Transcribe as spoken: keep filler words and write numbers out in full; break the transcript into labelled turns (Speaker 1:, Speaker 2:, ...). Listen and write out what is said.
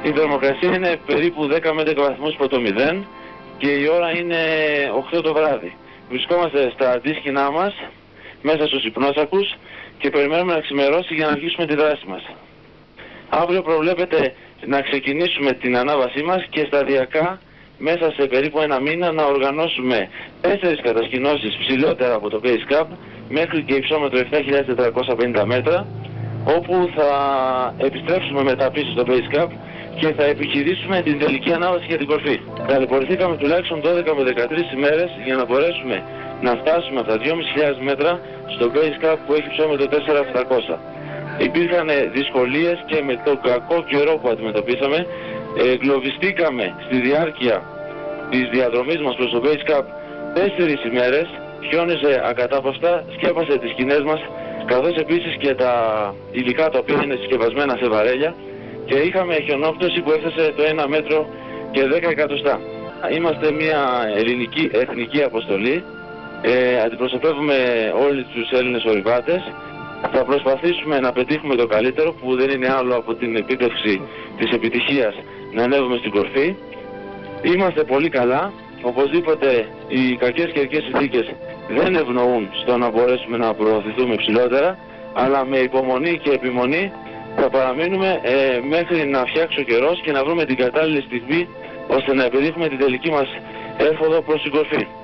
Speaker 1: Η θερμοκρασία είναι περίπου δέκα με έντεκα βαθμούς υπό το μηδέν και η ώρα είναι οκτώ το βράδυ. Βρισκόμαστε στα αντίσκηνά μας, μέσα στους υπνόσακους και περιμένουμε να ξημερώσει για να αρχίσουμε τη δράση μας. Αύριο προβλέπεται να ξεκινήσουμε την ανάβασή μας και σταδιακά μέσα σε περίπου ένα μήνα να οργανώσουμε τέσσερις κατασκηνώσεις ψηλότερα από το Base Camp μέχρι και υψόμετρο επτά χιλιάδες τετρακόσια πενήντα μέτρα, όπου θα επιστρέψουμε μετά πίσω στο Base Camp και θα επιχειρήσουμε την τελική ανάβαση για την κορφή. Ταλαιπωρηθήκαμε τουλάχιστον δώδεκα με δεκατρείς ημέρες για να μπορέσουμε να φτάσουμε από τα δυόμισι χιλιάδες μέτρα στο Base Camp που έχει υψόμετρο τέσσερα χιλιάδες επτακόσια. Υπήρχαν δυσκολίες και με τον κακό καιρό που αντιμετωπίσαμε. Εγκλωβιστήκαμε στη διάρκεια της διαδρομής μας προς το Base Camp τέσσερις ημέρες, χιόνιζε ακατάπαυστα, σκέπασε τις σκηνές μας, καθώς επίσης και τα υλικά τα οποία είναι συσκευασμένα σε βαρέλια, και είχαμε χιονόπτωση που έφτασε το ένα μέτρο και δέκα εκατοστά. Είμαστε μια ελληνική εθνική αποστολή, ε, αντιπροσωπεύουμε όλοι τους Έλληνες ορειβάτες. Θα προσπαθήσουμε να πετύχουμε το καλύτερο, που δεν είναι άλλο από την επίτευξη της επιτυχίας να ανέβουμε στην κορφή. Είμαστε πολύ καλά. Οπωσδήποτε οι κακές καιρικές συνθήκες δεν ευνοούν στο να μπορέσουμε να προωθηθούμε ψηλότερα, αλλά με υπομονή και επιμονή θα παραμείνουμε ε, μέχρι να φτιάξει ο καιρός και να βρούμε την κατάλληλη στιγμή ώστε να επιτύχουμε την τελική μας έφοδο προς την κορφή.